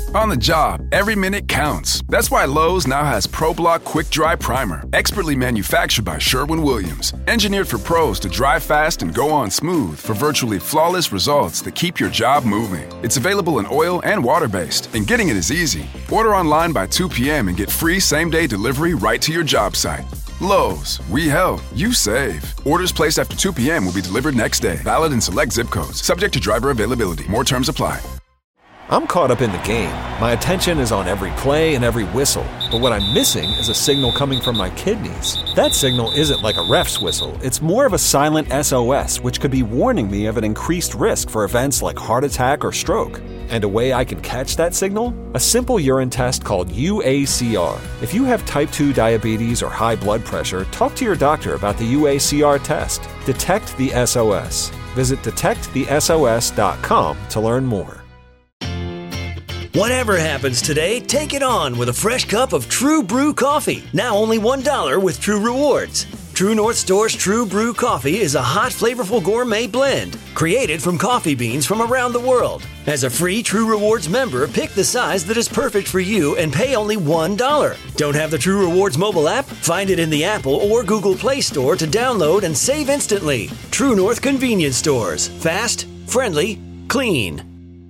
On the job, every minute counts. That's why Lowe's now has ProBlock Quick Dry Primer, expertly manufactured by Sherwin-Williams. Engineered for pros to dry fast and go on smooth for virtually flawless results that keep your job moving. It's available in oil and water-based, and getting it is easy. Order online by 2 p.m. and get free same-day delivery right to your job site. Lowe's, we help, you save. Orders placed after 2 p.m. will be delivered next day. Valid in select zip codes. Subject to driver availability. More terms apply. I'm caught up in the game. My attention is on every play and every whistle. But what I'm missing is a signal coming from my kidneys. That signal isn't like a ref's whistle. It's more of a silent SOS, which could be warning me of an increased risk for events like heart attack or stroke. And a way I can catch that signal? A simple urine test called UACR. If you have type 2 diabetes or high blood pressure, talk to your doctor about the UACR test. Detect the SOS. Visit detectthesos.com to learn more. Whatever happens today, take it on with a fresh cup of True Brew coffee. Now only $1 with True Rewards. True North Store's True Brew coffee is a hot, flavorful gourmet blend created from coffee beans from around the world. As a free True Rewards member, pick the size that is perfect for you and pay only $1. Don't have the True Rewards mobile app? Find it in the Apple or Google Play Store to download and save instantly. True North Convenience Stores. Fast, friendly, clean.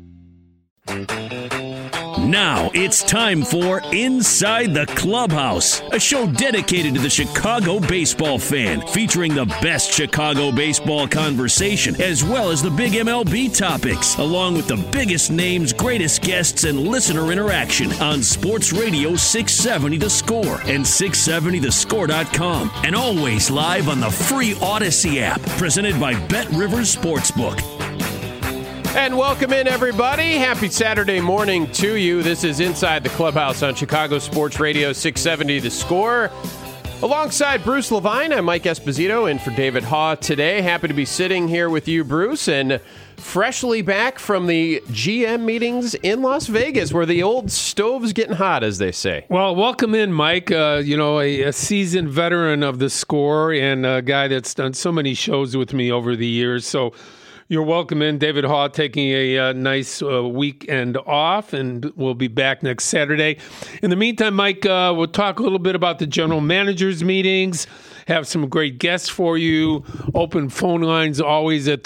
Now it's time for Inside the Clubhouse, a show dedicated to the Chicago baseball fan, featuring the best Chicago baseball conversation, as well as the big MLB topics, along with the biggest names, greatest guests, and listener interaction on Sports Radio 670 The Score and 670thescore.com, and always live on the free Odyssey app, presented by Bet Rivers Sportsbook. And welcome in, everybody. Happy Saturday morning to you. This is Inside the Clubhouse on Chicago Sports Radio 670 The Score. Alongside Bruce Levine, I'm Mike Esposito in for David Haugh today. Happy to be sitting here with you, Bruce, and freshly back from the GM meetings in Las Vegas, where the old stove's getting hot, as they say. Well, welcome in, Mike. A seasoned veteran of the Score and a guy that's done so many shows with me over the years. So you're welcome in. David Haugh taking a nice weekend off, and we'll be back next Saturday. In the meantime, Mike, we'll talk a little bit about the general managers meetings, have some great guests for you. Open phone lines always at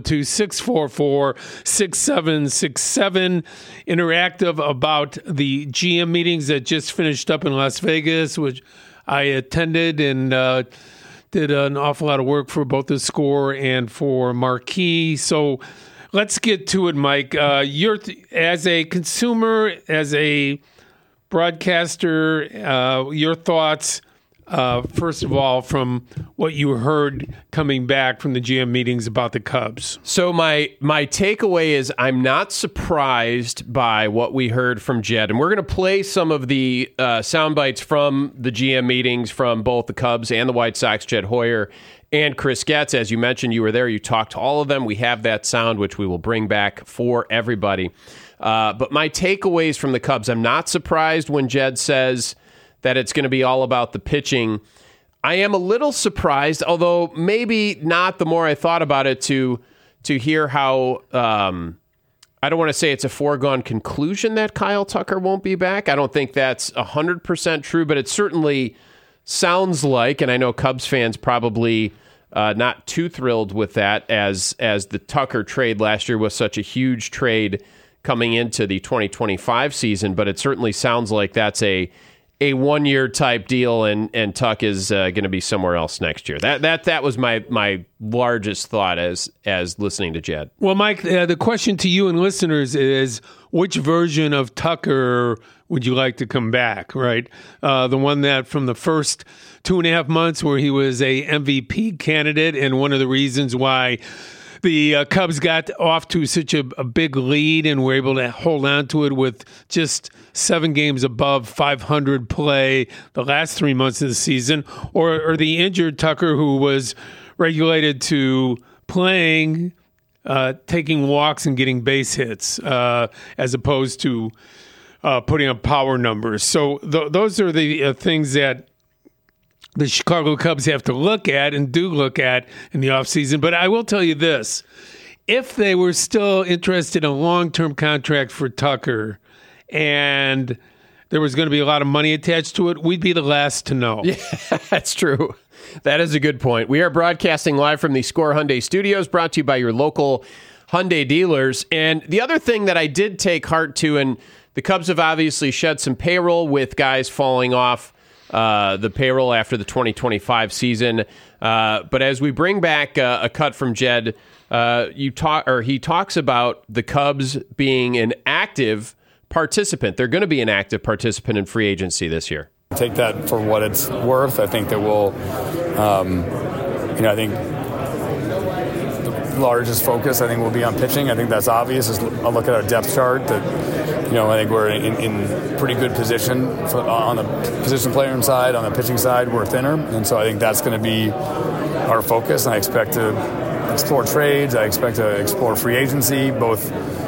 312-644-6767. Interactive about the GM meetings that just finished up in Las Vegas, which I attended and did an awful lot of work for both the Score and for Marquee. So let's get to it, Mike. You're as a consumer, as a broadcaster, your thoughts, first of all, from what you heard coming back from the GM meetings about the Cubs. So my takeaway is I'm not surprised by what we heard from Jed. And we're going to play some of the sound bites from the GM meetings from both the Cubs and the White Sox, Jed Hoyer and Chris Getz. As you mentioned, you were there. You talked to all of them. We have that sound, which we will bring back for everybody. But my takeaways from the Cubs, I'm not surprised when Jed says that it's going to be all about the pitching. I am a little surprised, although maybe not the more I thought about it, to hear how, I don't want to say it's a foregone conclusion that Kyle Tucker won't be back. I don't think that's 100% true, but it certainly sounds like, and I know Cubs fans probably not too thrilled with that, as the Tucker trade last year was such a huge trade coming into the 2025 season, but it certainly sounds like that's a one-year type deal, and Tuck is going to be somewhere else next year. That was my largest thought as listening to Jed. Well, Mike, the question to you and listeners is, which version of Tucker would you like to come back, right? The one that from the first 2.5 months where he was a MVP candidate, and one of the reasons why the Cubs got off to such a big lead and were able to hold on to it with just 7 games above 500 play the last 3 months of the season, or the injured Tucker who was regulated to playing, taking walks and getting base hits, as opposed to putting up power numbers. So those are the things that the Chicago Cubs have to look at and do look at in the offseason. But I will tell you this. If they were still interested in a long-term contract for Tucker and there was going to be a lot of money attached to it, we'd be the last to know. Yeah, that's true. That is a good point. We are broadcasting live from the Score Hyundai Studios, brought to you by your local Hyundai dealers. And the other thing that I did take heart to, and the Cubs have obviously shed some payroll with guys falling off the payroll after the 2025 season. But as we bring back a cut from Jed, he talks about the Cubs being an active participant. They're going to be an active participant in free agency this year. Take that for what it's worth. I think that we'll, I think the largest focus, I think, will be on pitching. I think that's obvious. Just a look at our depth chart that, I think we're in pretty good position on the position player side. On the pitching side, we're thinner. And so I think that's going to be our focus. And I expect to explore trades. I expect to explore free agency, both,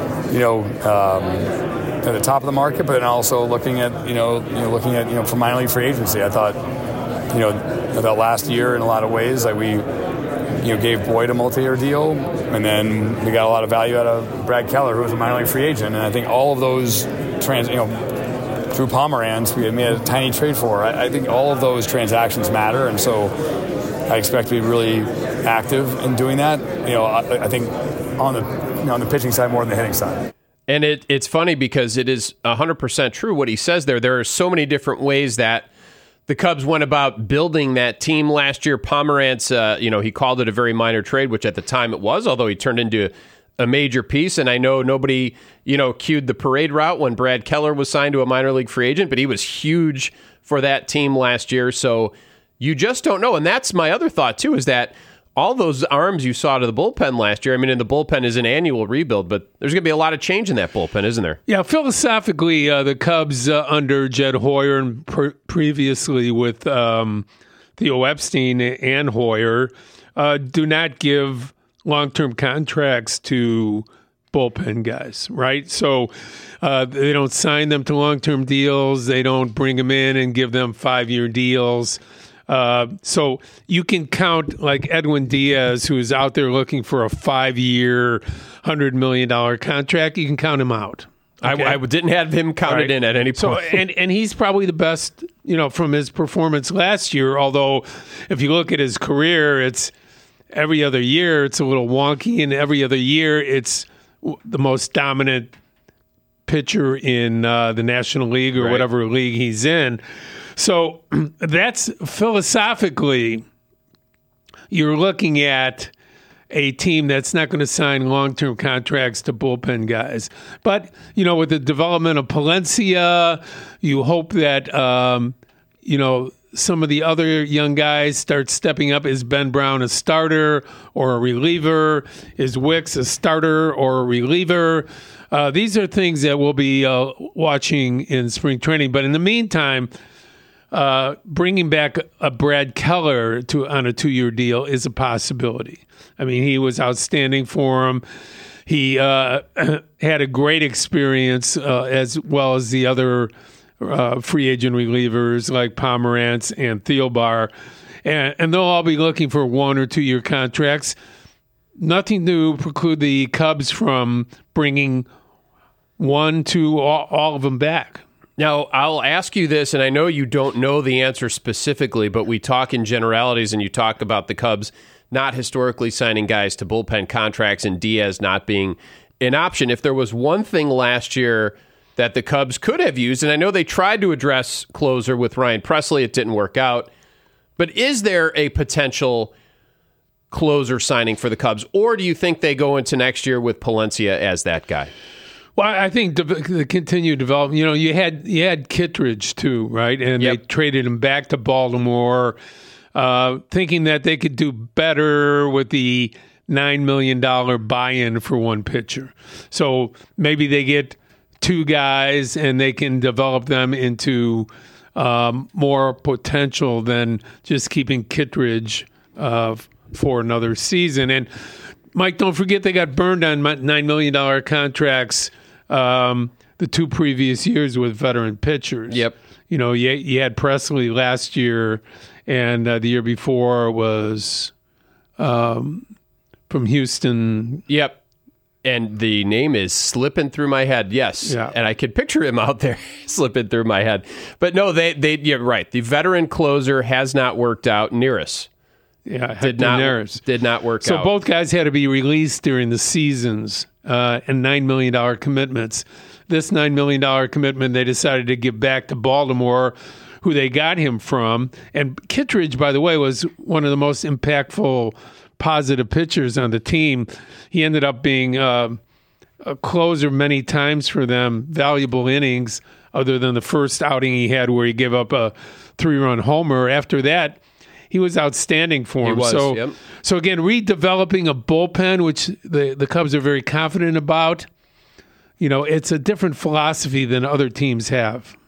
at the top of the market, but then also looking at for minor league free agency. I thought, that last year in a lot of ways, like we, gave Boyd a multi-year deal, and then we got a lot of value out of Brad Keller, who was a minor league free agent. And I think all of those Drew Pomeranz, we made a tiny trade for. I think all of those transactions matter, and so I expect to be really active in doing that. I think on the pitching side more than the hitting side. And it's funny because it is 100% true what he says there. There are so many different ways that the Cubs went about building that team last year. Pomeranz, he called it a very minor trade, which at the time it was, although he turned into a major piece. And I know nobody, cued the parade route when Brad Keller was signed to a minor league free agent, but he was huge for that team last year. So you just don't know. And that's my other thought, too, is that all those arms you saw to the bullpen last year, and the bullpen is an annual rebuild, but there's going to be a lot of change in that bullpen, isn't there? Yeah, philosophically, the Cubs under Jed Hoyer and previously with Theo Epstein and Hoyer do not give long-term contracts to bullpen guys, right? So they don't sign them to long-term deals. They don't bring them in and give them 5-year deals. So you can count like Edwin Diaz, who's out there looking for a 5-year, $100 million contract. You can count him out. Okay? I didn't have him counted in at any point. So, and he's probably the best, from his performance last year. Although if you look at his career, it's every other year it's a little wonky, and every other year it's the most dominant pitcher in the National League or whatever league he's in. So that's philosophically, you're looking at a team that's not going to sign long-term contracts to bullpen guys. But, with the development of Palencia, you hope that, some of the other young guys start stepping up. Is Ben Brown a starter or a reliever? Is Wicks a starter or a reliever? These are things that we'll be watching in spring training. But in the meantime, bringing back a Brad Keller on a 2-year deal is a possibility. He was outstanding for him. He had a great experience as well as the other free agent relievers like Pomeranz and Thielbar. And they'll all be looking for 1 or 2 year contracts. Nothing to preclude the Cubs from bringing 1, 2, all of them back. Now, I'll ask you this, and I know you don't know the answer specifically, but we talk in generalities, and you talk about the Cubs not historically signing guys to bullpen contracts and Diaz not being an option. If there was one thing last year that the Cubs could have used, and I know they tried to address closer with Ryan Presley, it didn't work out, but is there a potential closer signing for the Cubs, or do you think they go into next year with Palencia as that guy? Well, I think the continued development. You had Kittredge too, right? And they traded him back to Baltimore, thinking that they could do better with the $9 million buy-in for one pitcher. So maybe they get 2 guys and they can develop them into more potential than just keeping Kittredge for another season. And Mike, don't forget they got burned on $9 million contracts the 2 previous years with veteran pitchers. Yep. You had Presley last year, and the year before was from Houston. Yep. And the name is slipping through my head. Yes. Yeah. And I could picture him out there slipping through my head. But no, you're right. The veteran closer has not worked out. Neris. Yeah, did not work out. So both guys had to be released during the seasons and $9 million commitments. This $9 million commitment they decided to give back to Baltimore, who they got him from. And Kittredge, by the way, was one of the most impactful positive pitchers on the team. He ended up being a closer many times for them, valuable innings, other than the first outing he had where he gave up a 3-run homer. After that, he was outstanding for him. So again, redeveloping a bullpen, which the Cubs are very confident about, it's a different philosophy than other teams have.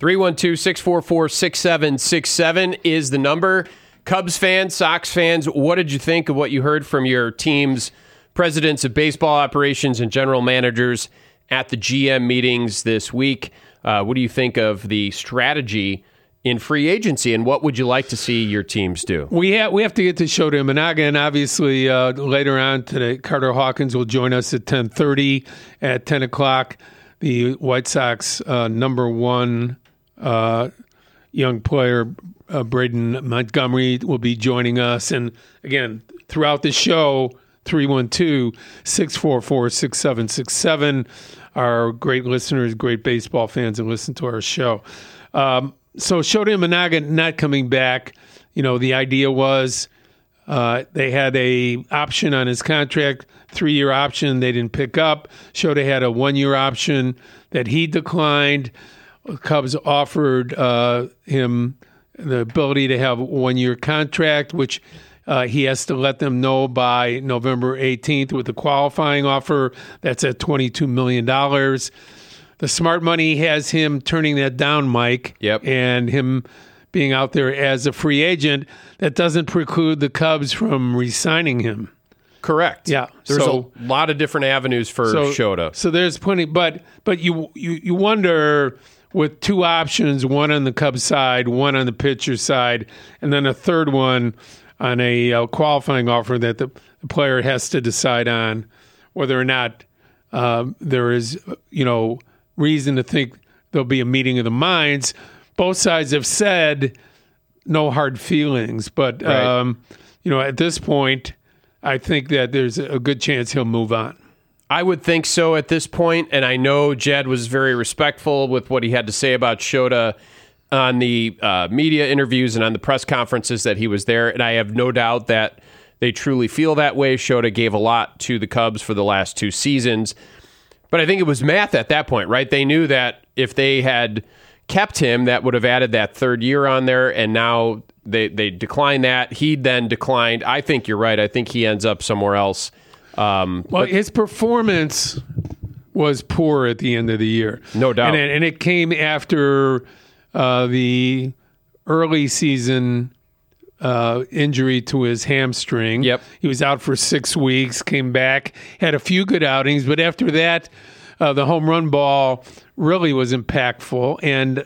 312-644-6767 is the number. Cubs fans, Sox fans, what did you think of what you heard from your team's presidents of baseball operations and general managers at the GM meetings this week? What do you think of the strategy in free agency, and what would you like to see your teams do? We have to get to Shota Imanaga, and obviously later on today, Carter Hawkins will join us at 10:30. At 10 o'clock, the White Sox number one young player, Braden Montgomery, will be joining us. And again, throughout the show, 312-644-6767. Our great listeners, great baseball fans, and listen to our show. So Shota Imanaga not coming back, the idea was they had a option on his contract, 3-year option they didn't pick up. Shota had a 1-year option that he declined. Cubs offered him the ability to have a 1-year contract, which he has to let them know by November 18th with the qualifying offer. That's at $22 million. The smart money has him turning that down, Mike. Yep. And him being out there as a free agent. That doesn't preclude the Cubs from re-signing him. Correct. Yeah. There's a lot of different avenues for Shota. So there's plenty, but you wonder, with 2 options, one on the Cubs side, one on the pitcher side, and then a third one on a qualifying offer that the player has to decide on whether or not there is, reason to think there'll be a meeting of the minds. Both sides have said no hard feelings, but right. At this point, I think that there's a good chance he'll move on. I would think so at this point, and I know Jed was very respectful with what he had to say about Shota on the media interviews and on the press conferences that he was there, and I have no doubt that they truly feel that way. Shota gave a lot to the Cubs for the last 2 seasons. But I think it was math at that point, right? They knew that if they had kept him, that would have added that 3rd year on there, and now they declined that. He then declined. I think you're right. I think he ends up somewhere else. His performance was poor at the end of the year. No doubt. And it came after the early season injury to his hamstring. Yep. He was out for 6 weeks, came back, had a few good outings, but after that, the home run ball really was impactful. And,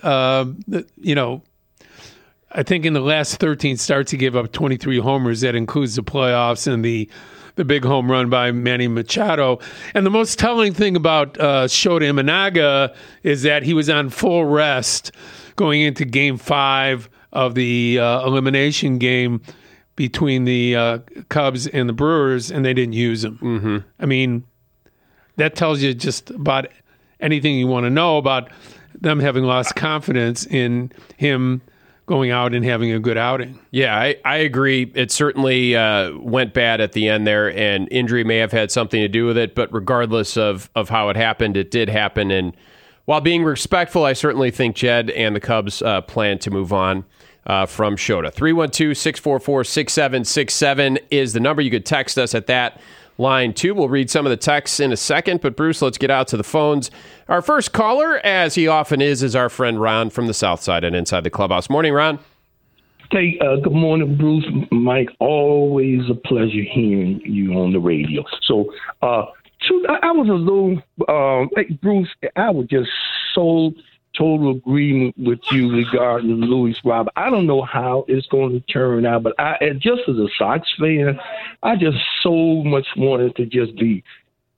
I think in the last 13 starts, he gave up 23 homers. That includes the playoffs and the big home run by Manny Machado. And the most telling thing about Shota Imanaga is that he was on full rest going into Game 5 of the elimination game between the Cubs and the Brewers, and they didn't use him. Mm-hmm. I mean, that tells you just about anything you want to know about them having lost confidence in him going out and having a good outing. Yeah, I agree. It certainly went bad at the end there, and injury may have had something to do with it, but regardless of how it happened, it did happen. And while being respectful, I certainly think Jed and the Cubs plan to move on from Shota. 312-644-6767 is the number. You could text us at that line too. We'll read some of the texts in a second, but Bruce, let's get out to the phones. Our first caller, as he often is our friend Ron from the South Side and Inside the Clubhouse. Morning, Ron. Hey, good morning, Bruce. Mike, always a pleasure hearing you on the radio. So, I was a little, Bruce, I was just so total agreement with you regarding Luis Robert. I don't know how it's going to turn out, but just as a Sox fan, I just so much wanted to just be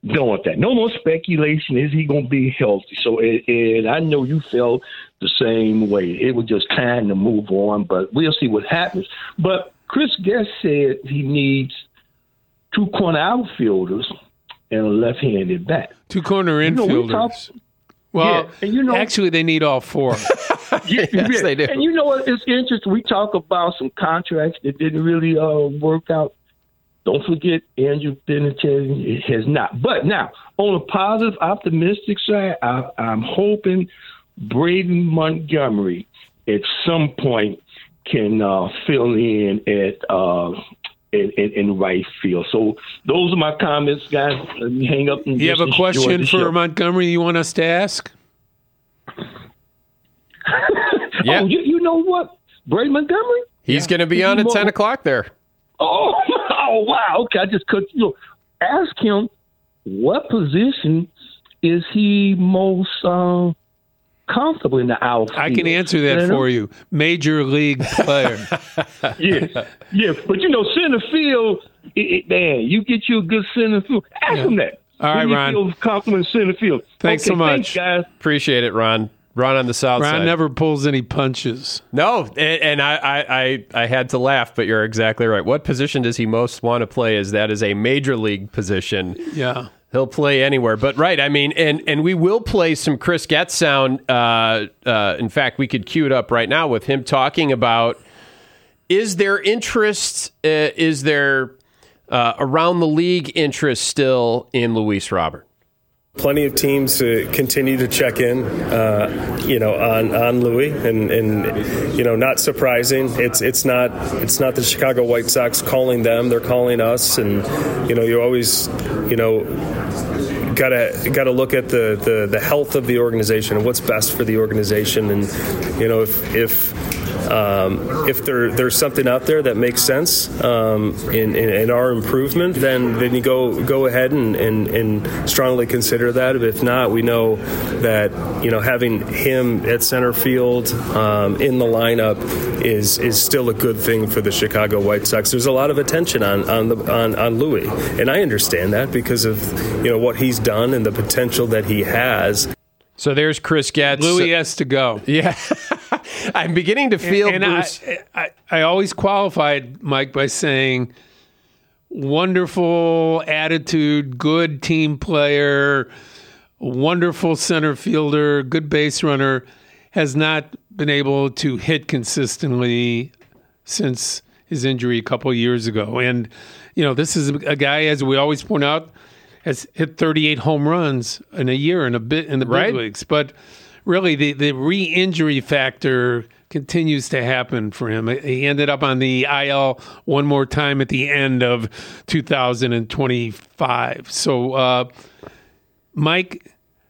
Don't want that. No more speculation. Is he going to be healthy? So, and I know you felt the same way. It was just time to move on, but we'll see what happens. But Chris Guest said he needs 2 corner outfielders and a left-handed bat. 2 corner infielders. Actually, they need all 4. Yes, they do. And you know what? It's interesting. We talk about some contracts that didn't really work out. Don't forget, Andrew Benintendi has not. But now, on a positive, optimistic side, I'm hoping Braden Montgomery at some point can fill in in right field. So those are my comments, guys. Let me hang up. And you have a question for Montgomery you want us to ask? Yeah. Oh, you know what? Braden Montgomery? He's going to be on at 10 o'clock there. Oh, wow. Okay, I just could ask him what position is he most comfortable in the outfield. I can answer that for you. Major league player. Yeah. But center field, man, you get you a good center field. Ask him that. All right, Ron. Feel comfortable in center field. Thanks so much. Thanks, guys. Appreciate it, Ron. Ron on the south side. Ron never pulls any punches. No, and I had to laugh, but you're exactly right. What position does he most want to play? That is a major league position. Yeah. He'll play anywhere. But right, I mean, and we will play some Chris Getz sound. In fact, we could cue it up right now with him talking about, is there interest, is there around the league interest still in Luis Robert? Plenty of teams continue to check in, on Louis, and not surprising. It's not the Chicago White Sox calling them; they're calling us, and you always, gotta look at the health of the organization and what's best for the organization, and if there's something out there that makes sense in our improvement, then you go ahead and strongly consider that. But if not, we know that having him at center field in the lineup is still a good thing for the Chicago White Sox. There's a lot of attention on Louis, and I understand that because of what he's done and the potential that he has. So there's Chris Getz. Louis has to go. Yeah. I'm beginning to feel, Bruce. I always qualified, Mike, by saying wonderful attitude, good team player, wonderful center fielder, good base runner, has not been able to hit consistently since his injury a couple of years ago. And, this is a guy, as we always point out, has hit 38 home runs in a year in the big leagues. But really, the re-injury factor continues to happen for him. He ended up on the IL one more time at the end of 2025. So, Mike,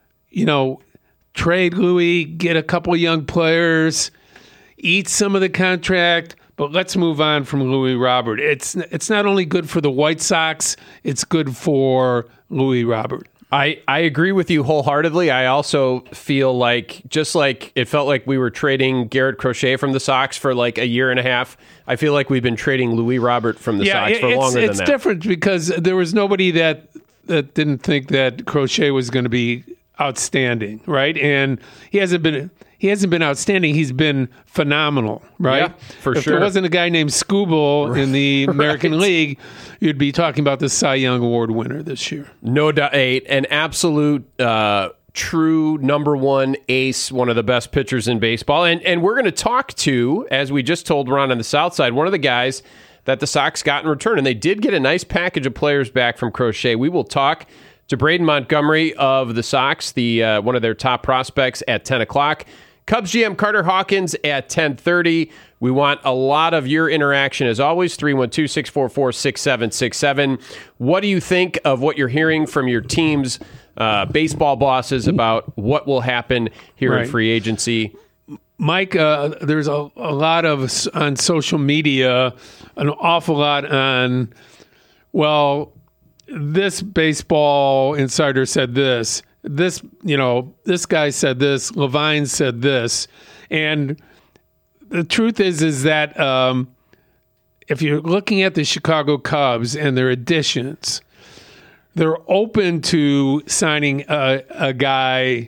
trade Louis, get a couple young players, eat some of the contract, but let's move on from Louis Robert. It's not only good for the White Sox, it's good for Louis Robert. I agree with you wholeheartedly. I also feel like, just like it felt like we were trading Garrett Crochet from the Sox for like a year and a half, I feel like we've been trading Louis Robert from the Sox for longer than that. It's different because there was nobody that didn't think that Crochet was going to be outstanding, right? And he hasn't been outstanding. He's been phenomenal, right? Yeah, for sure. If there wasn't a guy named Skubal in the American League, you'd be talking about the Cy Young Award winner this year. No doubt, an absolute true number one ace, one of the best pitchers in baseball. And we're going to talk to, as we just told Ron on the South Side, one of the guys that the Sox got in return. And they did get a nice package of players back from Crochet. We will talk to Braden Montgomery of the Sox, the one of their top prospects, at 10 o'clock. Cubs GM Carter Hawkins at 10:30. We want a lot of your interaction, as always, 312-644-6767. What do you think of what you're hearing from your team's baseball bosses about what will happen here in free agency? Mike, there's a lot of, on social media, an awful lot on, this baseball insider said this. This guy said this. Levine said this. And the truth is that if you're looking at the Chicago Cubs and their additions, they're open to signing a guy,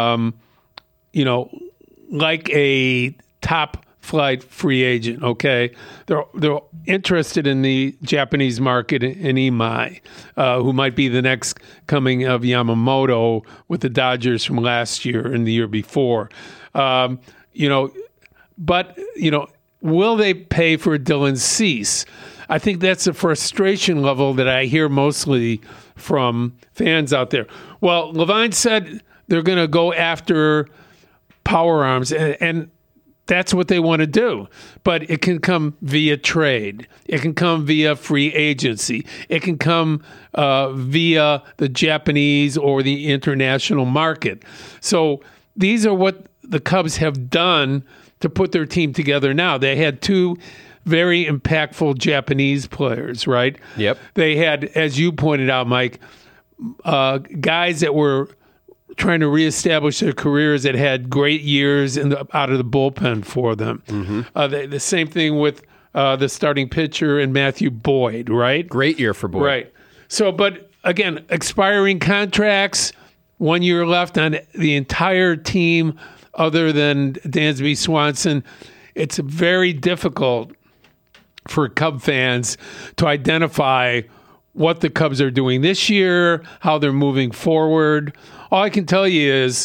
like a top flight free agent. Okay, they're interested in the Japanese market in Imai, who might be the next coming of Yamamoto with the Dodgers from last year and the year before. But will they pay for Dylan Cease? I think that's a frustration level that I hear mostly from fans out there. Well, Levine said they're going to go after power arms, and that's what they want to do. But it can come via trade. It can come via free agency. It can come via the Japanese or the international market. So these are what the Cubs have done to put their team together now. They had two very impactful Japanese players, right? Yep. They had, as you pointed out, Mike, guys that were trying to reestablish their careers that had great years out of the bullpen for them. Mm-hmm. The same thing with the starting pitcher and Matthew Boyd, right? Great year for Boyd. Right. So, but again, expiring contracts, 1 year left on the entire team other than Dansby Swanson. It's very difficult for Cub fans to identify what the Cubs are doing this year, how they're moving forward. All I can tell you is,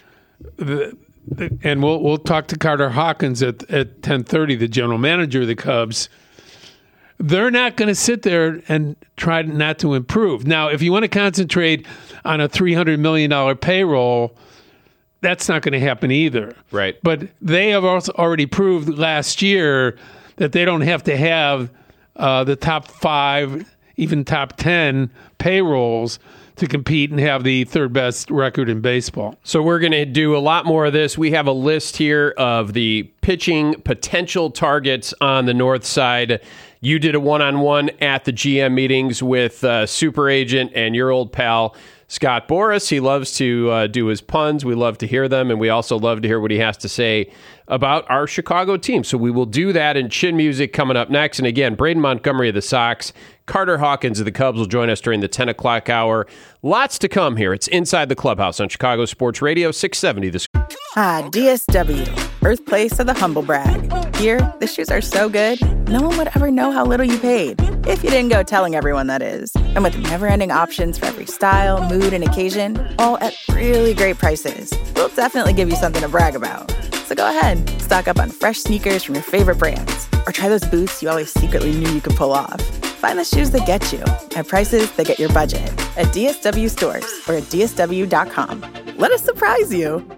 and we'll talk to Carter Hawkins at 10:30, the general manager of the Cubs. They're not going to sit there and try not to improve. Now, if you want to concentrate on a $300 million payroll, that's not going to happen either. Right. But they have also already proved last year that they don't have to have the top 5, even top 10 payrolls to compete and have the third best record in baseball. So we're going to do a lot more of this. We have a list here of the pitching potential targets on the north side. You did a one-on-one at the GM meetings with super agent and your old pal, Scott Boras. He loves to do his puns. We love to hear them, and we also love to hear what he has to say about our Chicago team. So we will do that in Chin Music coming up next. And again, Braden Montgomery of the Sox, Carter Hawkins of the Cubs will join us during the 10 o'clock hour. Lots to come here. It's Inside the Clubhouse on Chicago Sports Radio 670. DSW, birthplace of the humble brag. Here, the shoes are so good, no one would ever know how little you paid. If you didn't go telling everyone, that is. And with never-ending options for every style, mood, and occasion, all at really great prices, we'll definitely give you something to brag about. So go ahead, stock up on fresh sneakers from your favorite brands, or try those boots you always secretly knew you could pull off. Find the shoes that get you at prices that get your budget at DSW stores or at DSW.com. Let us surprise you.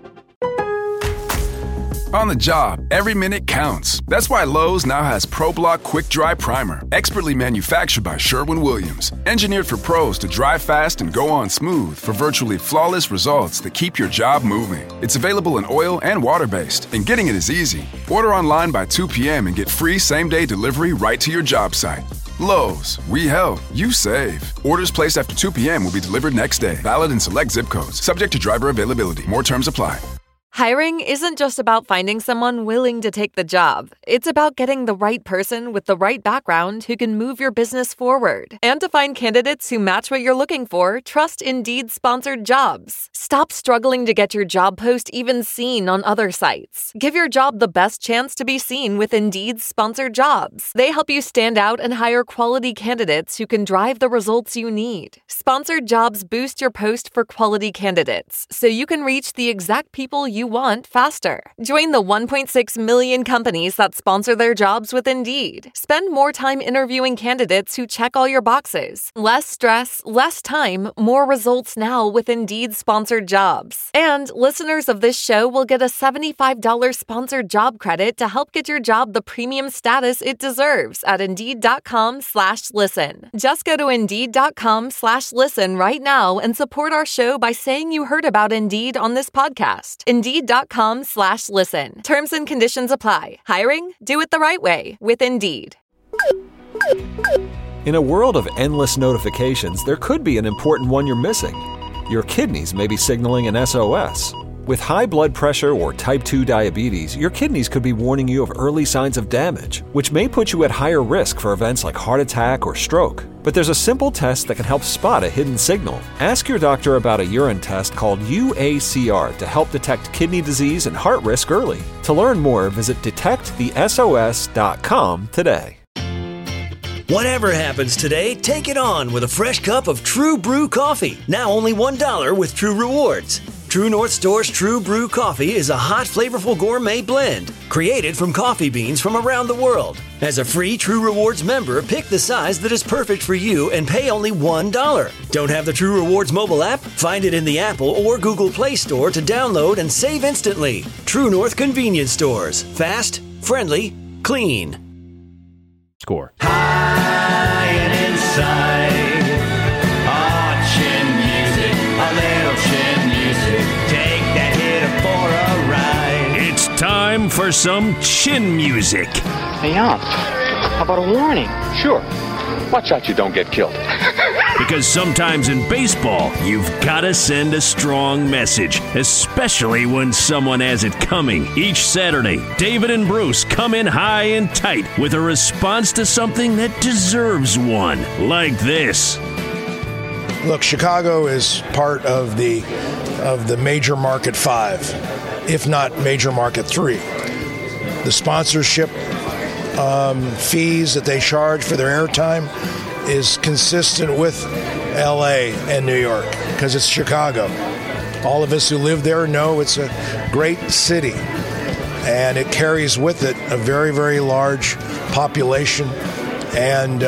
On the job, every minute counts. That's why Lowe's now has ProBlock Quick Dry Primer, expertly manufactured by Sherwin-Williams. Engineered for pros to dry fast and go on smooth for virtually flawless results that keep your job moving. It's available in oil and water-based, and getting it is easy. Order online by 2 p.m. and get free same-day delivery right to your job site. Lowe's, we help, you save. Orders placed after 2 p.m. will be delivered next day. Valid in select zip codes. Subject to driver availability. More terms apply. Hiring isn't just about finding someone willing to take the job. It's about getting the right person with the right background who can move your business forward. And to find candidates who match what you're looking for, trust Indeed-sponsored jobs. Stop struggling to get your job post even seen on other sites. Give your job the best chance to be seen with Indeed-sponsored jobs. They help you stand out and hire quality candidates who can drive the results you need. Sponsored jobs boost your post for quality candidates, so you can reach the exact people you want faster. Join the 1.6 million companies that sponsor their jobs with Indeed. Spend more time interviewing candidates who check all your boxes. Less stress, less time, more results now with Indeed-sponsored jobs. And listeners of this show will get a $75 sponsored job credit to help get your job the premium status it deserves at Indeed.com/listen. Just go to Indeed.com/listen right now and support our show by saying you heard about Indeed on this podcast. Indeed.com/listen. Terms and conditions apply. Hiring? Do it the right way with Indeed. In a world of endless notifications, there could be an important one you're missing. Your kidneys may be signaling an SOS. With high blood pressure or type 2 diabetes, your kidneys could be warning you of early signs of damage, which may put you at higher risk for events like heart attack or stroke. But there's a simple test that can help spot a hidden signal. Ask your doctor about a urine test called UACR to help detect kidney disease and heart risk early. To learn more, visit detectthesos.com today. Whatever happens today, take it on with a fresh cup of True Brew coffee. Now only $1 with True Rewards. True North Store's True Brew coffee is a hot, flavorful gourmet blend created from coffee beans from around the world. As a free True Rewards member, pick the size that is perfect for you and pay only $1. Don't have the True Rewards mobile app? Find it in the Apple or Google Play Store to download and save instantly. True North convenience stores. Fast, friendly, clean. Score. High and inside. Oh, chin music. A little chin music. Take that hitter for a ride. It's time for some chin music. Hey, Aunt, how about a warning? Sure. Watch out you don't get killed. Because sometimes in baseball, you've got to send a strong message, especially when someone has it coming. Each Saturday, David and Bruce come in high and tight with a response to something that deserves one, like this. Look, Chicago is part of the major market 5, if not major market 3. The sponsorship fees that they charge for their airtime is consistent with LA and New York because it's Chicago. All of us who live there know it's a great city, and it carries with it a very, very large population and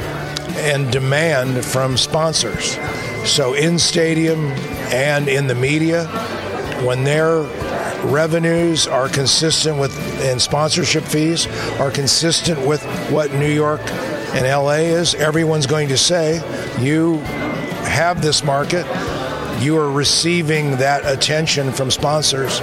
demand from sponsors. So in stadium and in the media, when their revenues are consistent with, and sponsorship fees are consistent with what New York and LA is, everyone's going to say, you have this market, you are receiving that attention from sponsors.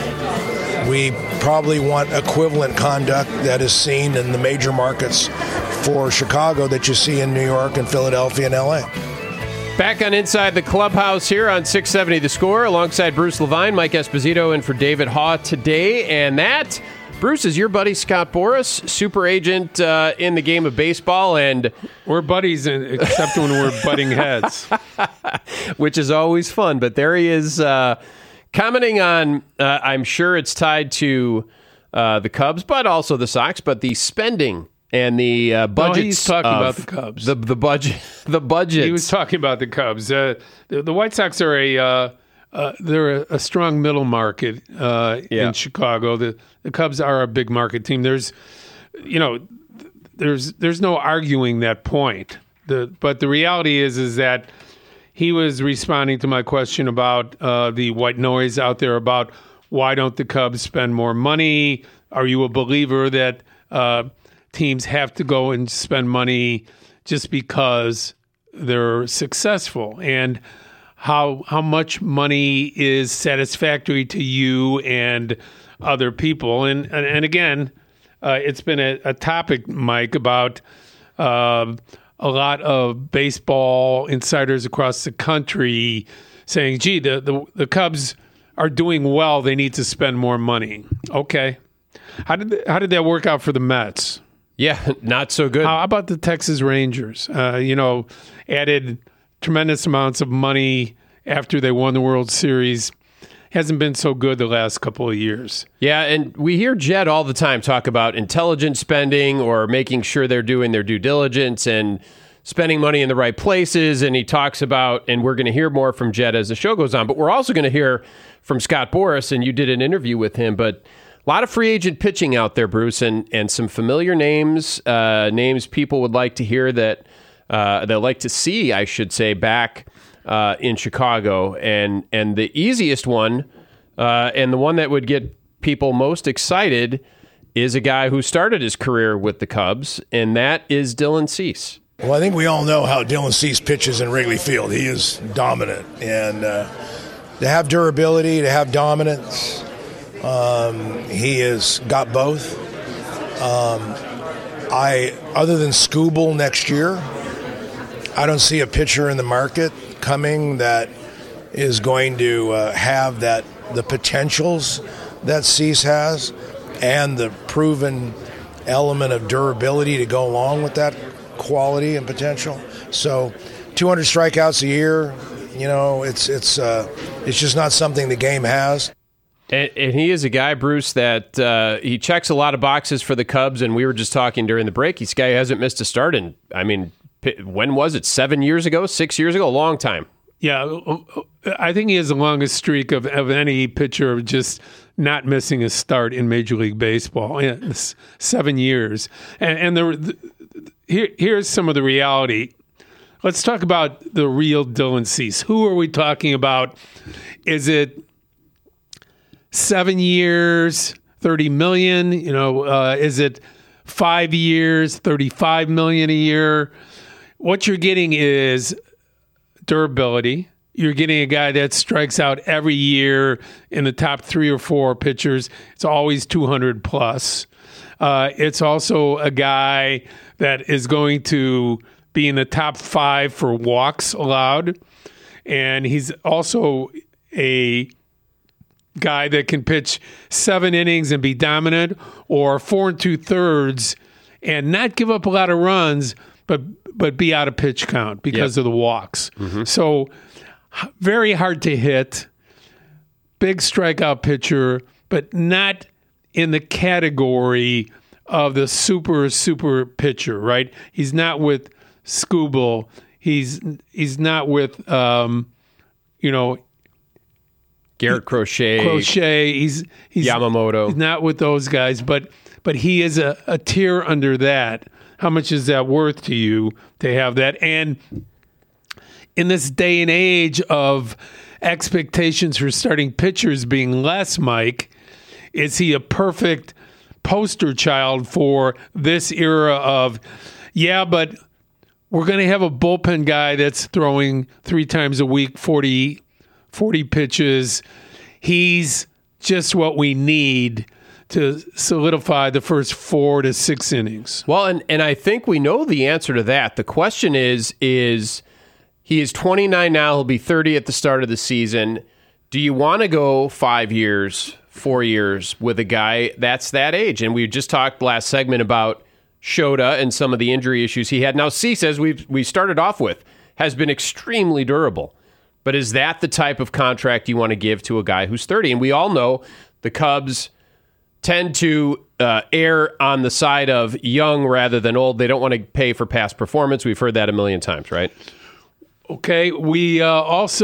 We probably want equivalent conduct that is seen in the major markets for Chicago that you see in New York and Philadelphia and LA. Back on Inside the Clubhouse here on 670 The Score, alongside Bruce Levine, Mike Esposito, and for David Haugh today. And that, Bruce, is your buddy Scott Boras, super agent in the game of baseball. And we're buddies, except when we're butting heads. Which is always fun. But there he is commenting on, I'm sure it's tied to the Cubs, but also the Sox, but the spending and the budget. No, he's talking about the Cubs. The budget. The budget. He was talking about the Cubs. The White Sox are they're a strong middle market in Chicago. The Cubs are a big market team. There's no arguing that point. But the reality is that he was responding to my question about the white noise out there about why don't the Cubs spend more money? Are you a believer that teams have to go and spend money just because they're successful? And how much money is satisfactory to you and other people? And again, it's been a topic, Mike, about a lot of baseball insiders across the country saying, gee, the Cubs are doing well, they need to spend more money. Okay. How did that work out for the Mets? Yeah, not so good. How about the Texas Rangers? Added tremendous amounts of money after they won the World Series. Hasn't been so good the last couple of years. Yeah, and we hear Jed all the time talk about intelligent spending or making sure they're doing their due diligence and spending money in the right places. And he talks about, and we're going to hear more from Jed as the show goes on, but we're also going to hear from Scott Boras, and you did an interview with him, but a lot of free agent pitching out there, Bruce, and some familiar names, names people would like to hear that they'd like to see, I should say, back in Chicago. And the easiest one, and the one that would get people most excited, is a guy who started his career with the Cubs, and that is Dylan Cease. Well, I think we all know how Dylan Cease pitches in Wrigley Field. He is dominant, and to have durability, to have dominance, he has got both. Other than Skubal next year, I don't see a pitcher in the market coming that is going to have that the potentials that Cease has and the proven element of durability to go along with that quality and potential. So 200 strikeouts a year, it's just not something the game has. And he is a guy, Bruce, that he checks a lot of boxes for the Cubs, and we were just talking during the break. This guy hasn't missed a start in, when was it? 7 years ago? 6 years ago? A long time. Yeah, I think he has the longest streak of any pitcher of just not missing a start in Major League Baseball. 7 years. And here's some of the reality. Let's talk about the real Dylan Cease. Who are we talking about? Is it 7 years, $30 million? Is it 5 years, $35 million a year? What you're getting is durability. You're getting a guy that strikes out every year in the top 3 or 4 pitchers. It's always 200 plus. It's also a guy that is going to be in the top 5 for walks allowed. And he's also a guy that can pitch 7 innings and be dominant, or 4 2/3 and not give up a lot of runs, but be out of pitch count because of the walks. Mm-hmm. So very hard to hit, big strikeout pitcher, but not in the category of the super pitcher, right? He's not with Skubal. He's not with Garrett Crochet. He's Yamamoto. He's not with those guys, but he is a tier under that. How much is that worth to you to have that? And in this day and age of expectations for starting pitchers being less, Mike, is he a perfect poster child for this era of, but we're going to have a bullpen guy that's throwing 3 times a week, 40 pitches. He's just what we need to solidify the first 4 to 6 innings. Well, and I think we know the answer to that. The question is he is 29 now. He'll be 30 at the start of the season. Do you want to go 5 years, 4 years with a guy that's that age? And we just talked last segment about Shota and some of the injury issues he had. Now, Cease, as we started off with, has been extremely durable. But is that the type of contract you want to give to a guy who's 30? And we all know the Cubs tend to err on the side of young rather than old. They don't want to pay for past performance. We've heard that a million times, right? Okay. We I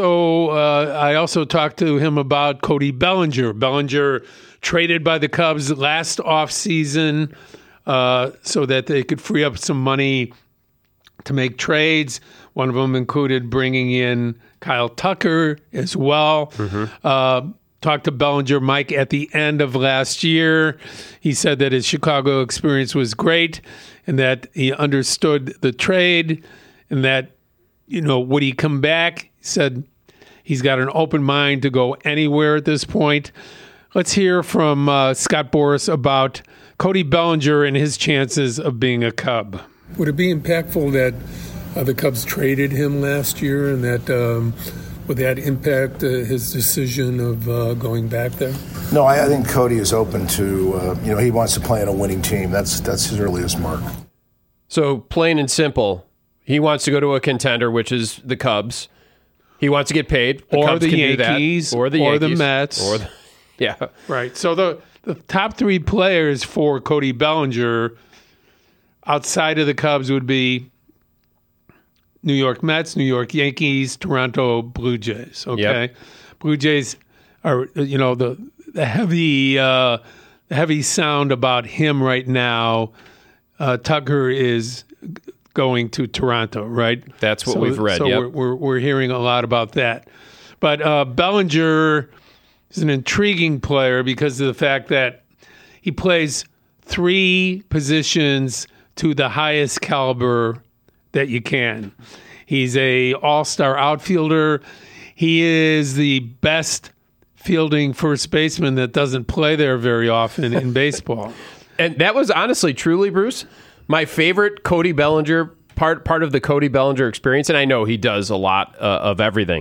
also talked to him about Cody Bellinger. Bellinger traded by the Cubs last offseason so that they could free up some money to make trades. One of them included bringing in Kyle Tucker as well. Mm-hmm. Talked to Bellinger, Mike, at the end of last year. He said that his Chicago experience was great and that he understood the trade and that, would he come back? He said he's got an open mind to go anywhere at this point. Let's hear from Scott Boras about Cody Bellinger and his chances of being a Cub. Would it be impactful that the Cubs traded him last year, and that would that impact his decision of going back there? No, I think Cody is open to, he wants to play on a winning team. That's his earliest mark. So plain and simple, he wants to go to a contender, which is the Cubs. He wants to get paid. The Cubs the can Yankees, do that. Or the Mets. Yeah. Right. So the top 3 players for Cody Bellinger outside of the Cubs would be New York Mets, New York Yankees, Toronto Blue Jays. Okay, yep. Blue Jays are the heavy sound about him right now. Tucker is going to Toronto, right? That's what we've read. So yep. we're hearing a lot about that. But Bellinger is an intriguing player because of the fact that he plays 3 positions to the highest caliber that you can. He's a all-star outfielder. He is the best fielding first baseman that doesn't play there very often in baseball. And that was honestly, truly, Bruce, my favorite Cody Bellinger part of the Cody Bellinger experience. And I know he does a lot of everything,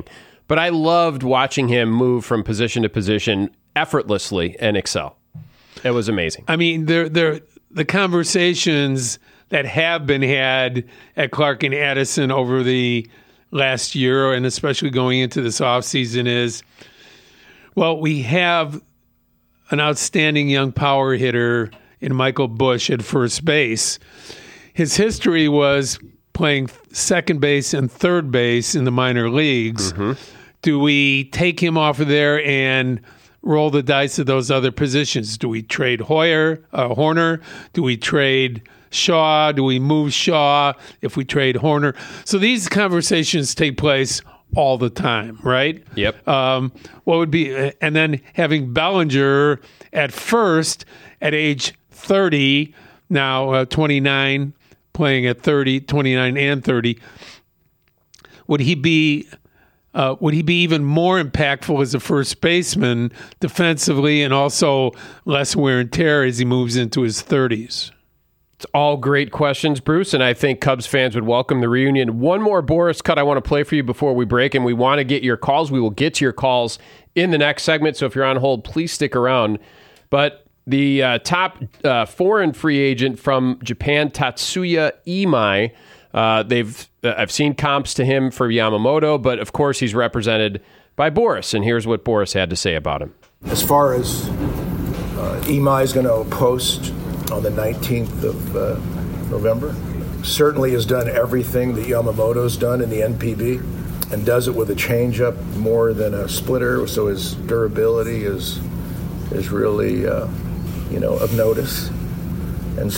But I loved watching him move from position to position effortlessly and excel. It was amazing. I mean, the conversations that have been had at Clark and Addison over the last year, and especially going into this offseason, is, well, we have an outstanding young power hitter in Michael Busch at first base. His history was playing second base and third base in the minor leagues. Do we take him off of there and roll the dice of those other positions? Do we trade Horner? Do we trade Shaw? Do we move Shaw if we trade Horner? So these conversations take place all the time, right? Yep. What would be, and then having Bellinger at first at age 30, now 29, playing at 30, 29 and 30, would he be even more impactful as a first baseman defensively and also less wear and tear as he moves into his 30s? It's all great questions, Bruce, and I think Cubs fans would welcome the reunion. One more Boras cut I want to play for you before we break, and we want to get your calls. We will get to your calls in the next segment, so if you're on hold, please stick around. But the top foreign free agent from Japan, Tatsuya Imai, I've seen comps to him for Yamamoto, but of course he's represented by Boras, and here's what Boras had to say about him. As far as Imai is going to post on the 19th of November, certainly has done everything that Yamamoto's done in the NPB and does it with a changeup more than a splitter, so his durability is really of notice. And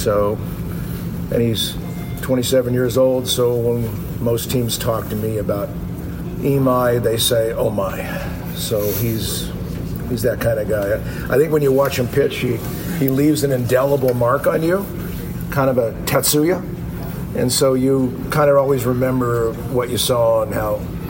he's 27 years old, so when most teams talk to me about Imai, they say, oh my. So he's that kind of guy. I think when you watch him pitch, he leaves an indelible mark on you, kind of a Tatsuya. And so you kind of always remember what you saw and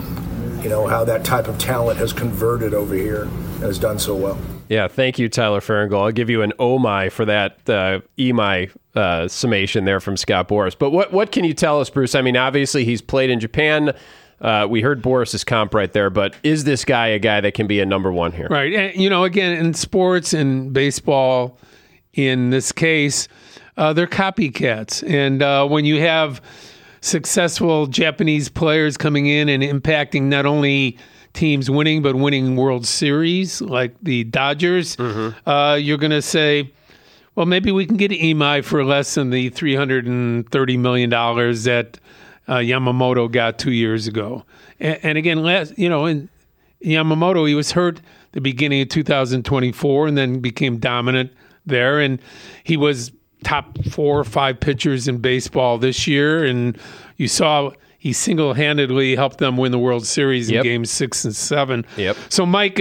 how that type of talent has converted over here and has done so well. Yeah, thank you, Tyler Farringold. I'll give you an oh my for that Imai summation there from Scott Boras. But what can you tell us, Bruce? I mean, obviously he's played in Japan. We heard Boris's comp right there, but is this guy a guy that can be a number one here? Right. And, again, in sports and baseball, in this case, they're copycats. And when you have successful Japanese players coming in and impacting not only teams winning, but winning World Series like the Dodgers, you're going to say, well, maybe we can get Imai for less than the $330 million that Yamamoto got 2 years ago. And again, in Yamamoto, he was hurt the beginning of 2024 and then became dominant there. And he was top 4 or 5 pitchers in baseball this year. And you saw he single-handedly helped them win the World Series in games 6 and 7. Yep. So, Mike,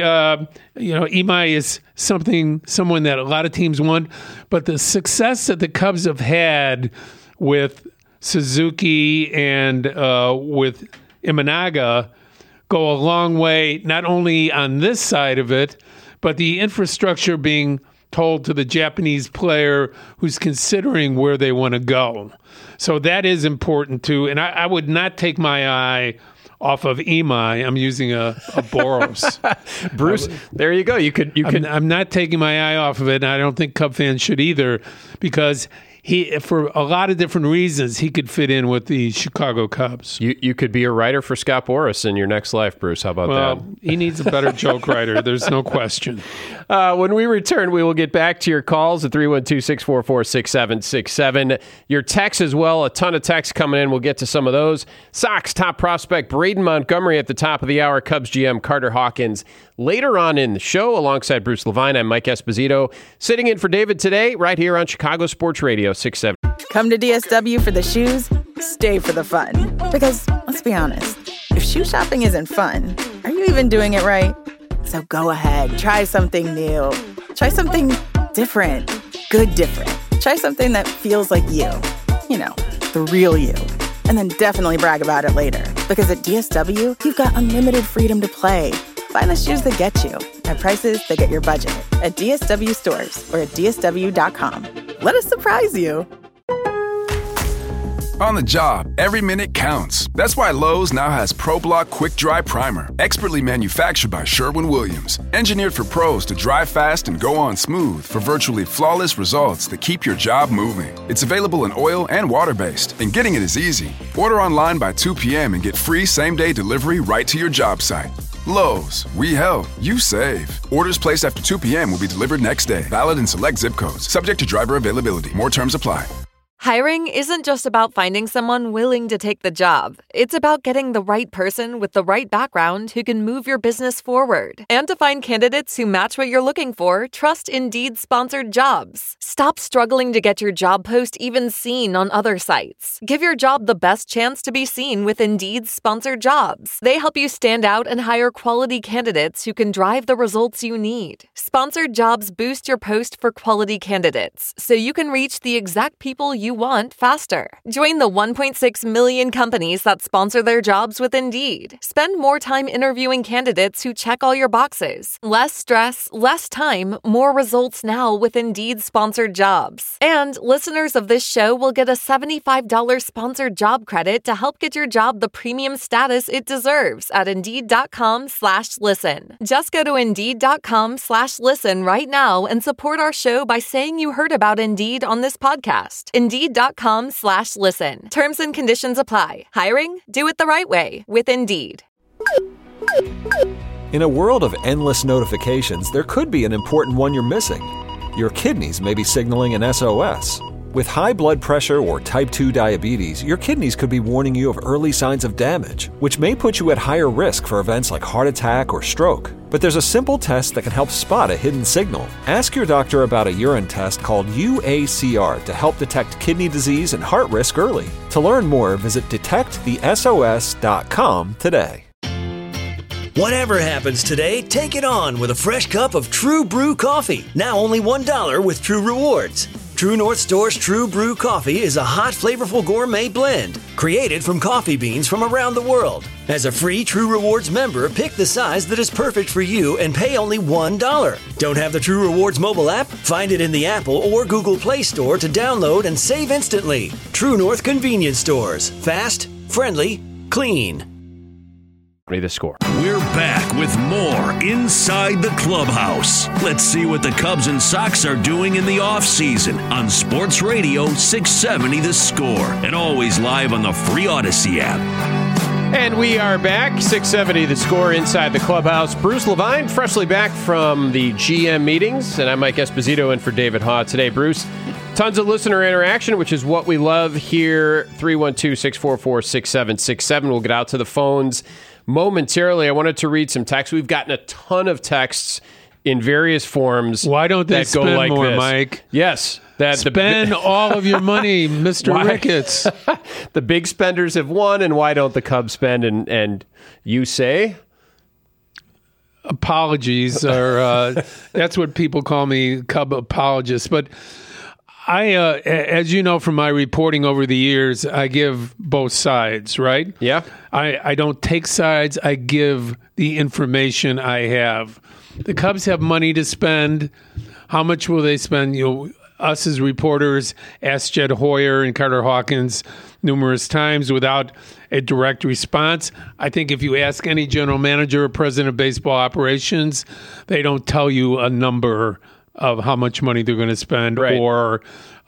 Imai is someone that a lot of teams want. But the success that the Cubs have had with Suzuki and with Imanaga go a long way, not only on this side of it, but the infrastructure being told to the Japanese player who's considering where they want to go. So that is important too. And I would not take my eye off of Imai. I'm using a Boros. Bruce, there you go. You could. I'm not taking my eye off of it, and I don't think Cub fans should either, because he, for a lot of different reasons, he could fit in with the Chicago Cubs. You could be a writer for Scott Boras in your next life, Bruce. How about that? He needs a better joke writer. There's no question. When we return, we will get back to your calls at 312-644-6767. Your texts as well. A ton of texts coming in. We'll get to some of those. Sox top prospect Braden Montgomery at the top of the hour. Cubs GM Carter Hawkins later on in the show alongside Bruce Levine. I'm Mike Esposito, sitting in for David today right here on Chicago Sports Radio 670. Come to DSW for the shoes, stay for the fun. Because, let's be honest, if shoe shopping isn't fun, are you even doing it right? So go ahead, try something new. Try something different. Good different. Try something that feels like you. You know, the real you. And then definitely brag about it later. Because at DSW, you've got unlimited freedom to play. Find the shoes that get you at prices that get your budget at DSW stores or at DSW.com. Let us surprise you. On the job, every minute counts. That's why Lowe's now has ProBlock Quick Dry Primer, expertly manufactured by Sherwin-Williams. Engineered for pros to dry fast and go on smooth for virtually flawless results that keep your job moving. It's available in oil and water-based, and getting it is easy. Order online by 2 p.m. and get free same-day delivery right to your job site. Lowe's, we help, you save. Orders placed after 2 p.m. will be delivered next day. Valid in select zip codes. Subject to driver availability. More terms apply. Hiring isn't just about finding someone willing to take the job. It's about getting the right person with the right background who can move your business forward. And to find candidates who match what you're looking for, trust Indeed-sponsored jobs. Stop struggling to get your job post even seen on other sites. Give your job the best chance to be seen with Indeed-sponsored jobs. They help you stand out and hire quality candidates who can drive the results you need. Sponsored jobs boost your post for quality candidates, so you can reach the exact people you want faster. Join the 1.6 million companies that sponsor their jobs with Indeed. Spend more time interviewing candidates who check all your boxes. Less stress, less time, more results now with Indeed-sponsored jobs. And listeners of this show will get a $75 sponsored job credit to help get your job the premium status it deserves at Indeed.com/listen. Just go to Indeed.com/listen right now and support our show by saying you heard about Indeed on this podcast. Indeed.com/listen. Terms and conditions apply. Hiring? Do it the right way with Indeed. In a world of endless notifications, there could be an important one you're missing. Your kidneys may be signaling an SOS. With high blood pressure or type 2 diabetes, your kidneys could be warning you of early signs of damage, which may put you at higher risk for events like heart attack or stroke. But there's a simple test that can help spot a hidden signal. Ask your doctor about a urine test called UACR to help detect kidney disease and heart risk early. To learn more, visit detectthesos.com today. Whatever happens today, take it on with a fresh cup of True Brew coffee. Now only $1 with True Rewards. True North Store's True Brew coffee is a hot, flavorful gourmet blend created from coffee beans from around the world. As a free True Rewards member, pick the size that is perfect for you and pay only $1. Don't have the True Rewards mobile app? Find it in the Apple or Google Play Store to download and save instantly. True North Convenience Stores. Fast, friendly, clean. The score. We're back with more Inside the Clubhouse. Let's see what the Cubs and Sox are doing in the offseason on Sports Radio 670 The Score, and always live on the free Odyssey app. And we are back, 670 The Score, Inside the Clubhouse. Bruce Levine, freshly back from the GM meetings, and I'm Mike Esposito in for David Haugh today. Bruce, tons of listener interaction, which is what we love here. 312-644-6767. We'll get out to the phones momentarily. I wanted to read some texts. We've gotten a ton of texts in various forms. Why don't they spend go like more, this. Mike? Yes. Spend all of your money, Mr. Ricketts. The big spenders have won, and why don't the Cubs spend? And you say? Apologies, or that's what people call me, Cub apologist. But I, as you know from my reporting over the years, I give both sides, right? Yeah. I don't take sides. I give the information I have. The Cubs have money to spend. How much will they spend? Us as reporters asked Jed Hoyer and Carter Hawkins numerous times without a direct response. I think if you ask any general manager or president of baseball operations, they don't tell you a number of how much money they're going to spend, right, or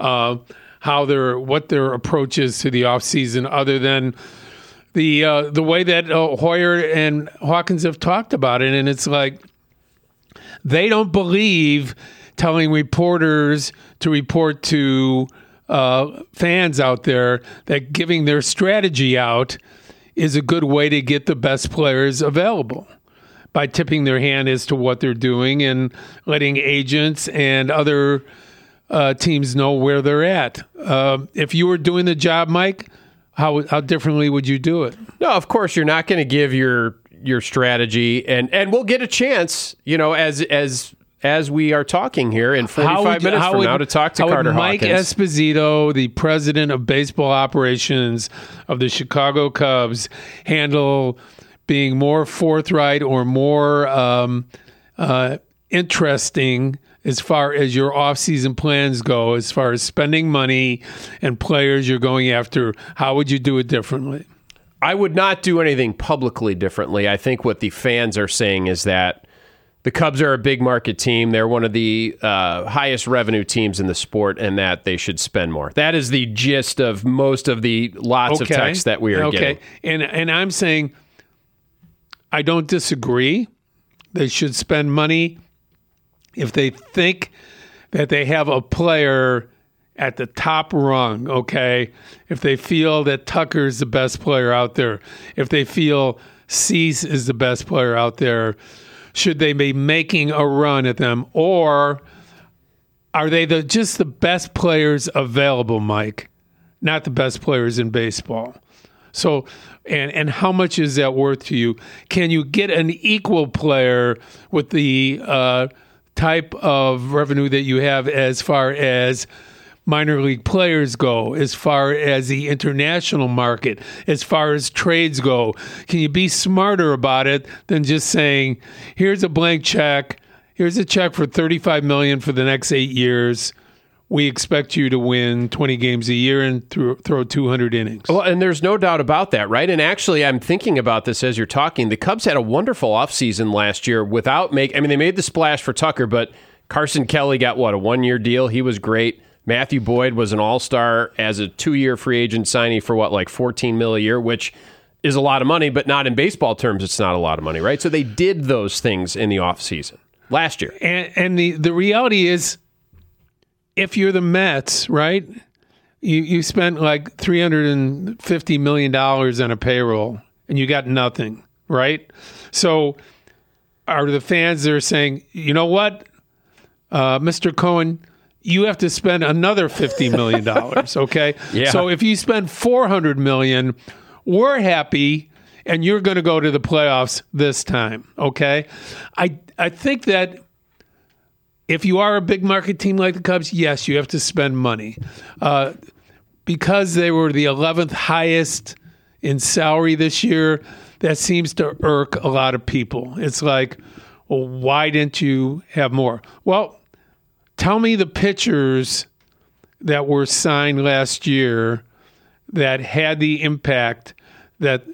what their approach is to the offseason, other than the way that Hoyer and Hawkins have talked about it. And it's like they don't believe telling reporters to report to fans out there that giving their strategy out is a good way to get the best players available, by tipping their hand as to what they're doing and letting agents and other teams know where they're at. If you were doing the job, Mike, how differently would you do it? No, of course you're not going to give your strategy, and we'll get a chance, as we are talking here in 45 minutes from now to talk to Carter Mike Hawkins. Esposito, the president of baseball operations of the Chicago Cubs, handle being more forthright or more interesting as far as your off-season plans go, as far as spending money and players you're going after? How would you do it differently? I would not do anything publicly differently. I think what the fans are saying is that the Cubs are a big market team. They're one of the highest revenue teams in the sport, and that they should spend more. That is the gist of most of the lots of texts that we are getting. And I'm saying I don't disagree. They should spend money if they think that they have a player at the top rung, okay? If they feel that Tucker is the best player out there, if they feel Cease is the best player out there, should they be making a run at them? Or are they just the best players available, Mike? Not the best players in baseball. So, and how much is that worth to you? Can you get an equal player with the type of revenue that you have as far as minor league players go, as far as the international market, as far as trades go? Can you be smarter about it than just saying, here's a blank check, here's a check for $35 million for the next 8 years. We expect you to win 20 games a year and throw 200 innings. Well, and there's no doubt about that, right? And actually, I'm thinking about this as you're talking. The Cubs had a wonderful offseason last year without they made the splash for Tucker, but Carson Kelly got, a 1-year deal? He was great. Matthew Boyd was an all-star as a 2-year free agent signing for $14 million a year, which is a lot of money, but not in baseball terms. It's not a lot of money, right? So they did those things in the offseason last year. And the reality is, if you're the Mets, right, you spent like $350 million on a payroll and you got nothing, right? So are the fans that are saying, you know what, Mr. Cohen, you have to spend another $50 million, okay? Yeah. So if you spend $400 million, we're happy, and you're going to go to the playoffs this time, okay? I think that if you are a big market team like the Cubs, yes, you have to spend money. Because they were the 11th highest in salary this year, that seems to irk a lot of people. It's like, well, why didn't you have more? Well, tell me the pitchers that were signed last year that had the impact that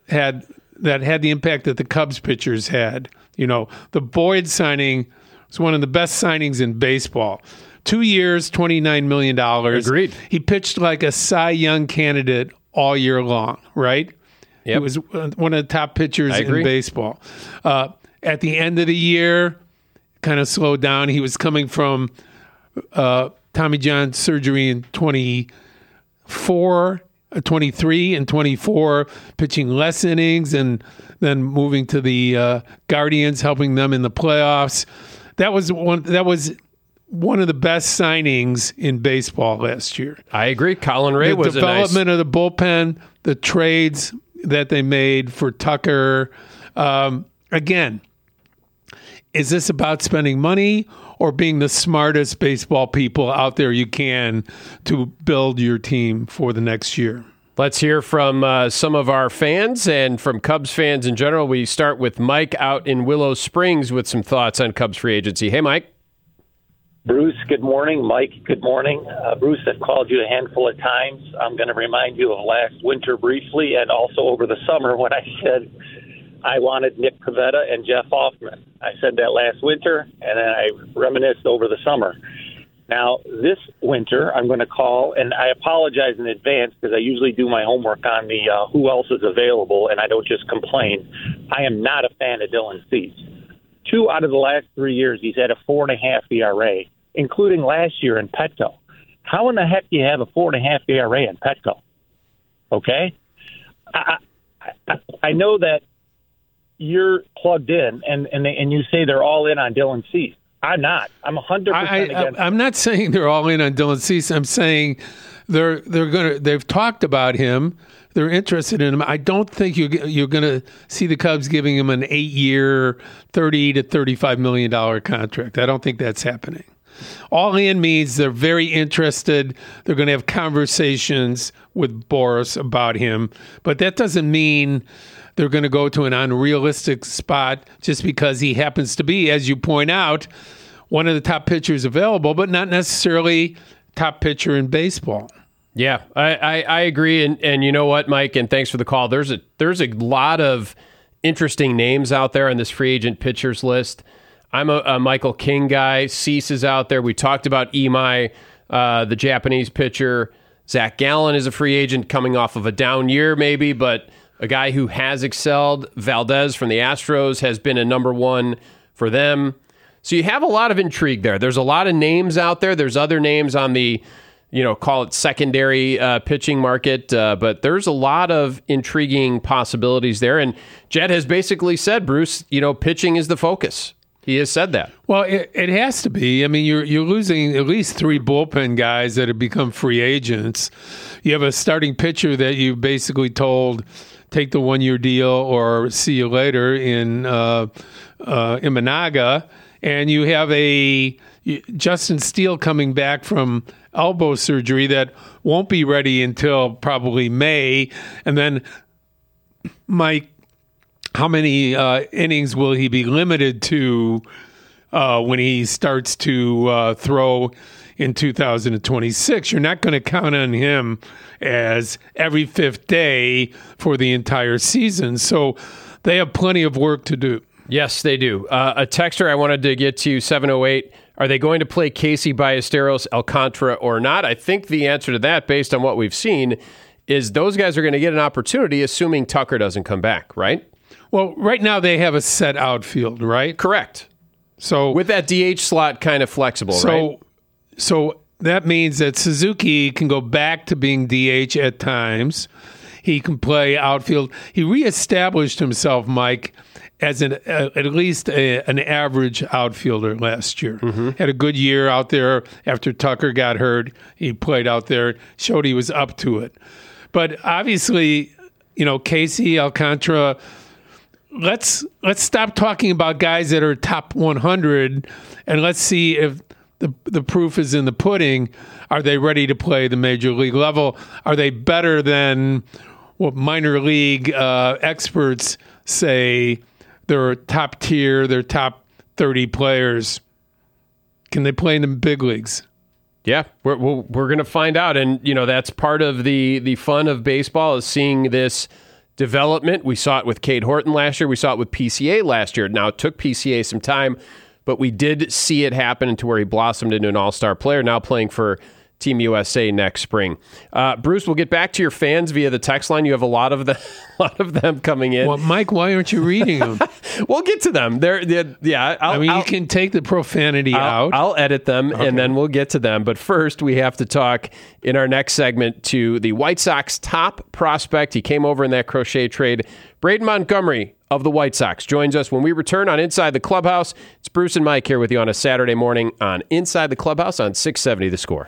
the impact that the Cubs pitchers had. You know, the Boyd signing was one of the best signings in baseball. 2 years, $29 million. Agreed. He pitched like a Cy Young candidate all year long, right? Yep. He was one of the top pitchers in baseball. At the end of the year, kind of slowed down. He was coming from Tommy John surgery in 23 and 24, pitching less innings and then moving to the Guardians, helping them in the playoffs. That was one of the best signings in baseball last year. I agree. Colin Ray was the development of the bullpen, the trades that they made for Tucker. Again, is this about spending money or being the smartest baseball people out there you can to build your team for the next year? Let's hear from some of our fans and from Cubs fans in general. We start with Mike out in Willow Springs with some thoughts on Cubs free agency. Hey, Mike. Bruce, good morning. Mike, good morning. Bruce, I've called you a handful of times. I'm going to remind you of last winter briefly and also over the summer when I said I wanted Nick Pivetta and Jeff Hoffman. I said that last winter, and then I reminisced over the summer. Now, this winter, I'm going to call, and I apologize in advance because I usually do my homework on the who else is available, and I don't just complain. I am not a fan of Dylan Cease. 2 out of the last 3 years, he's had a 4.5 ERA, including last year in Petco. How in the heck do you have a 4.5 ERA in Petco? Okay? I know that you're plugged in, and you say they're all in on Dylan Cease. I'm not. I'm 100% against. I'm not saying they're all in on Dylan Cease. I'm saying they've talked about him. They're interested in him. I don't think you're going to see the Cubs giving him an 8-year, $30 to $35 million contract. I don't think that's happening. All in means they're very interested. They're going to have conversations with Boras about him, but that doesn't mean they're going to go to an unrealistic spot just because he happens to be, as you point out, one of the top pitchers available, but not necessarily top pitcher in baseball. Yeah, I agree. And you know what, Mike, and thanks for the call. There's a lot of interesting names out there on this free agent pitchers list. I'm a Michael King guy. Cease is out there. We talked about Imai, the Japanese pitcher. Zach Gallen is a free agent coming off of a down year maybe, but a guy who has excelled. Valdez from the Astros has been a number one for them. So you have a lot of intrigue there. There's a lot of names out there. There's other names on the, call it secondary pitching market, but there's a lot of intriguing possibilities there. And Jed has basically said, Bruce, pitching is the focus. He has said that. Well, it has to be. I mean, you're losing at least 3 bullpen guys that have become free agents. You have a starting pitcher that you basically told, take the 1-year deal or see you later in Imanaga. And you have a Justin Steele coming back from elbow surgery that won't be ready until probably May. And then Mike, how many innings will he be limited to when he starts to throw in 2026? You're not going to count on him as every 5th day for the entire season. So they have plenty of work to do. Yes, they do. A texter I wanted to get to, 708, are they going to play Casey Ballesteros, Alcantara, or not? I think the answer to that, based on what we've seen, is those guys are going to get an opportunity, assuming Tucker doesn't come back, right? Well, right now they have a set outfield, right? Correct. So with that DH slot kind of flexible, right? So that means that Suzuki can go back to being DH at times. He can play outfield. He reestablished himself, Mike, as at least an average outfielder last year. Mm-hmm. Had a good year out there after Tucker got hurt. He played out there, showed he was up to it. But obviously, Casey, Alcantara, let's stop talking about guys that are top 100 and let's see if the proof is in the pudding. Are they ready to play the major league level? Are they better than what minor league experts say? They're top tier, they're top 30 players. Can they play in the big leagues? Yeah, we're going to find out. And, that's part of the fun of baseball is seeing this development. We saw it with Cade Horton last year. We saw it with PCA last year. Now, it took PCA some time, but we did see it happen to where he blossomed into an all-star player, now playing for Team USA next spring. Bruce, we'll get back to your fans via the text line. You have a lot of them coming in. Well, Mike, why aren't you reading them? We'll get to them. You can take the profanity out. I'll edit them, okay, and then we'll get to them. But first, we have to talk in our next segment to the White Sox top prospect. He came over in that Crochet trade. Braden Montgomery of the White Sox joins us when we return on Inside the Clubhouse. It's Bruce and Mike here with you on a Saturday morning on Inside the Clubhouse on 670 The Score.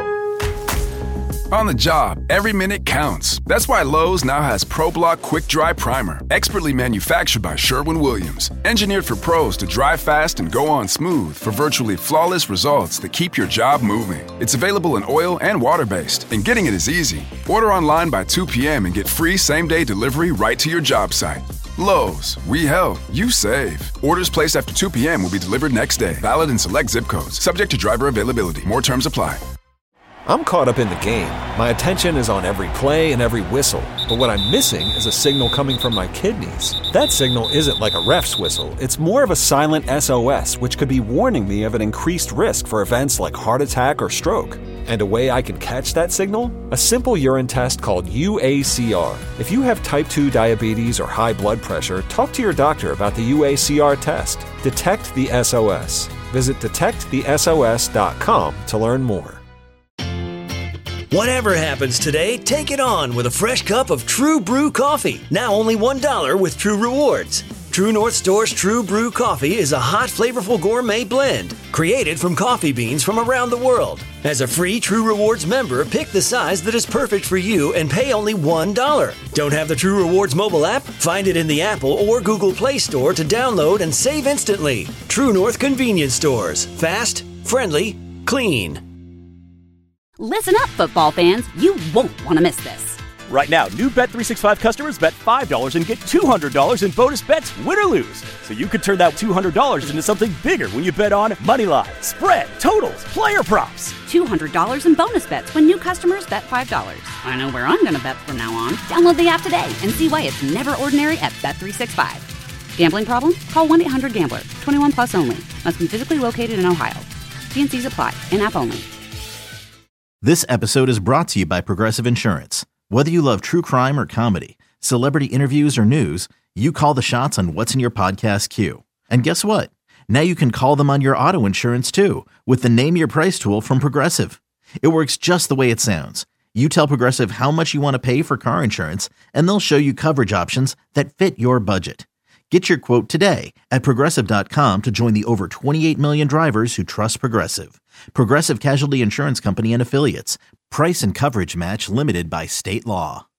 On the job, every minute counts. That's why Lowe's now has ProBlock Quick Dry Primer, expertly manufactured by Sherwin-Williams. Engineered for pros to dry fast and go on smooth for virtually flawless results that keep your job moving. It's available in oil and water-based, and getting it is easy. Order online by 2 p.m. and get free same-day delivery right to your job site. Lowe's, we help, you save. Orders placed after 2 p.m. will be delivered next day. Valid in select zip codes. Subject to driver availability. More terms apply. I'm caught up in the game. My attention is on every play and every whistle. But what I'm missing is a signal coming from my kidneys. That signal isn't like a ref's whistle. It's more of a silent SOS, which could be warning me of an increased risk for events like heart attack or stroke. And a way I can catch that signal? A simple urine test called UACR. If you have type 2 diabetes or high blood pressure, talk to your doctor about the UACR test. Detect the SOS. Visit detectthesos.com to learn more. Whatever happens today, take it on with a fresh cup of True Brew coffee. Now only $1 with True Rewards. True North Store's True Brew coffee is a hot, flavorful gourmet blend created from coffee beans from around the world. As a free True Rewards member, pick the size that is perfect for you and pay only $1. Don't have the True Rewards mobile app? Find it in the Apple or Google Play Store to download and save instantly. True North Convenience Stores. Fast, friendly, clean. Listen up, football fans. You won't want to miss this. Right now, new Bet365 customers bet $5 and get $200 in bonus bets, win or lose. So you could turn that $200 into something bigger when you bet on Moneyline, spread, totals, player props. $200 in bonus bets when new customers bet $5. I know where I'm going to bet from now on. Download the app today and see why it's never ordinary at Bet365. Gambling problem? Call 1-800-GAMBLER. 21 plus only. Must be physically located in Ohio. T&Cs apply. In-app only. This episode is brought to you by Progressive Insurance. Whether you love true crime or comedy, celebrity interviews or news, you call the shots on what's in your podcast queue. And guess what? Now you can call them on your auto insurance too with the Name Your Price tool from Progressive. It works just the way it sounds. You tell Progressive how much you want to pay for car insurance, and they'll show you coverage options that fit your budget. Get your quote today at Progressive.com to join the over 28 million drivers who trust Progressive. Progressive Casualty Insurance Company and Affiliates. Price and coverage match limited by state law.